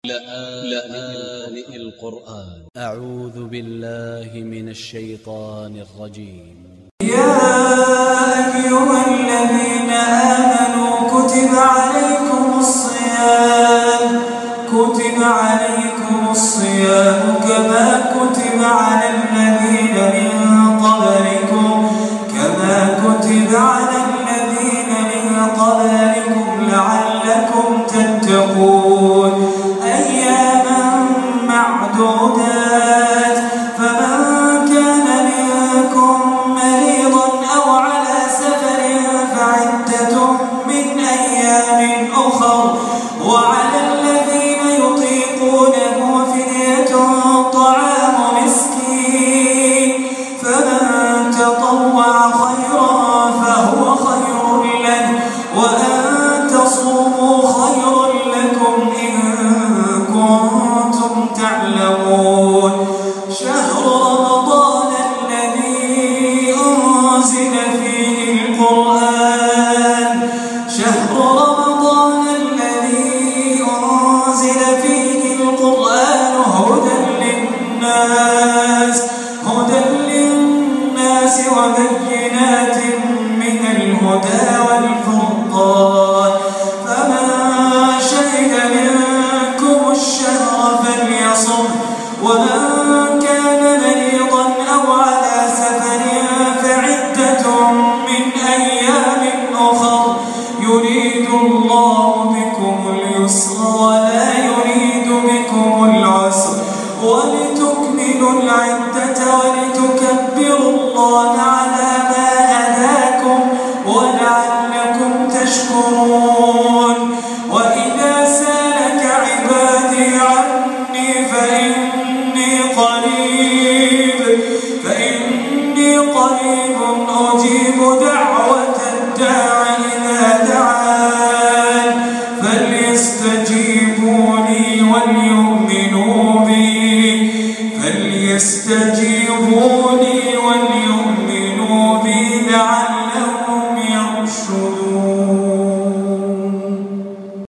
لآن القرآن أ ع و ذ ب ا ل ل ه من ا ل ش ي ط ا ن ا ل ج ي م يا أيها الذين آمنوا كتب عليكم الصيام كما كتب على الذين من قبلكم لعلكم تتقون أياما معدودات فمن كان منكم مريضا أو على سفر فعدة من أيام أخر وعلى الذين يطيقونه فدية طعام مسكين فمن تطوع خيرا فهو خير له وأن تصوموا خير لكم إن كنتم تعلمون شهر رمضان الذي أنزل فيه القرآن هدى للناس وبينات من الهدى والفرقان فمن شهد منكم الشهر فليصم ومن كان مريضا أو على سفر فعدة من أيام أخر يريد الله بكم اليسر ولا يريد بكم العسر ولتكملوا العدة ولتكبروا الله على ما هداكم ولعلكم تشكرون وإذا سألك عبادي عني فإني قريب أجيب دعوة الداع إذا دعان فليستجيبوا لي وليؤمنوا بي